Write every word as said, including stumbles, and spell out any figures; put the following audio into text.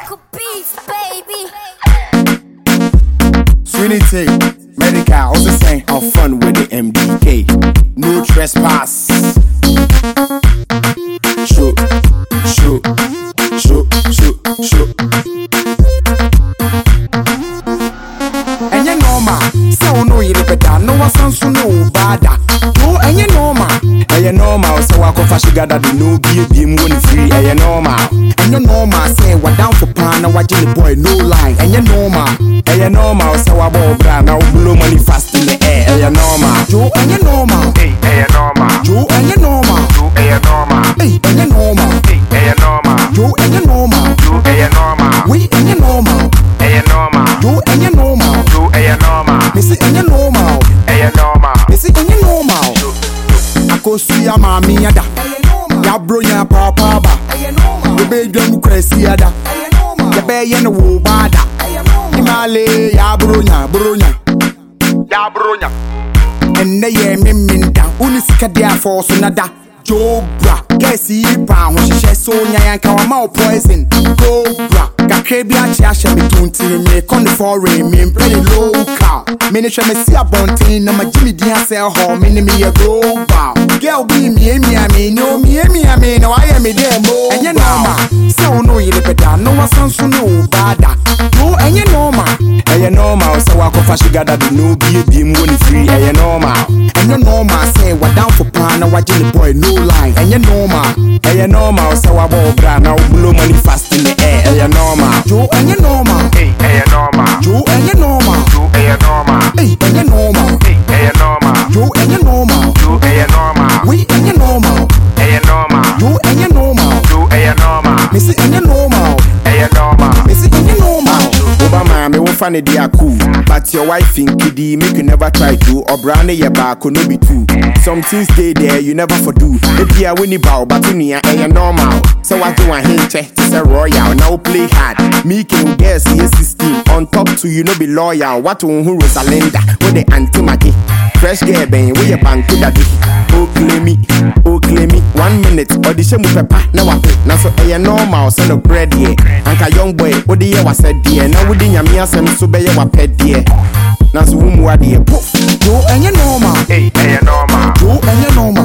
Cool beats, baby. Trinity, medical, also saying have fun with the M D K. No trespass. Shoot, shoot, shoot, shoot, shoot. And you know ma, so no you better. No one sounds so no bad. No, and you know ma, and you know ma, so I can fashion gather the no be be money free. And you know ma, and you know ma, say what down for pan and watching the boy no line. And you know ma, and you know ma, so I bought brand now blow money fast in the air. And you know ma, Joe and you know ma, hey, and you know ma, Joe and you know ma, Joe and you know ma, hey, and you know ma, hey, and you know ma, Joe and you know ma, Joe and you know ma, we and you know ma, and you know ma, Joe and you know ma, Joe and you know ma, Missy and you know ma, and you know ma, Missy and you know ma. I go see ya mami yada, ya bro ya papa ba, we be drum crazy yada, ya be ya no wo bada, imale ya bro ya bro ya, ya bronya, and ne ye me minda, unisika dia force nada. Jobra, kesi pa ho hye so nya yanka wa ma poison. Cobra, kakre bi a chia hye me tunti me kon for rain me play local. Me ne hwe me si abontin na ma jimi dia sell ho me ne me ye global. Girl be me me me no me me me no I am me dem mo. Enye normal, so no you better no wa sanso no bada. No enye normal, enye normal so wa ko fashi gada do no be be mu woni free enye normal. Enye normal say wa down for plan na wa jili boy no line, and you know ma, and you know ma, so I bought brand now blow money fast in the air, and you know ma, Joe and you know ma, hey, and you know ma, Joe and you know ma, Joe and you know ma, hey, and you know ma, hey, and you know ma, Joe and you know ma, Joe and you know ma, we and you know ma, and you know ma, Joe and you know ma, Joe and you know ma, Missy and you know ma, and you know ma, Missy and you know ma. Obama me won't find it cool, but your wife in kiddie make you never try to, or brownie your back or no be true. Some things stay there you never for do. If you are winning bow, but you near a normal. So I do a hint check to say royal. Now play hard. Me can guess yes sixteen. On top to you no be loyal. What to who Rosalinda with the anti-magi. Fresh girl bang with your bank to daddy. Oh claim me, oh claim me. One minute or the shame pepper. Now I pay. Now so a normal son of bread here. And a young boy, what the year was said dear. Now within your mere sem so be your pet dear. Now so whom what dear poof. Joe and you know ma, hey, and you know ma, Joe and you know ma.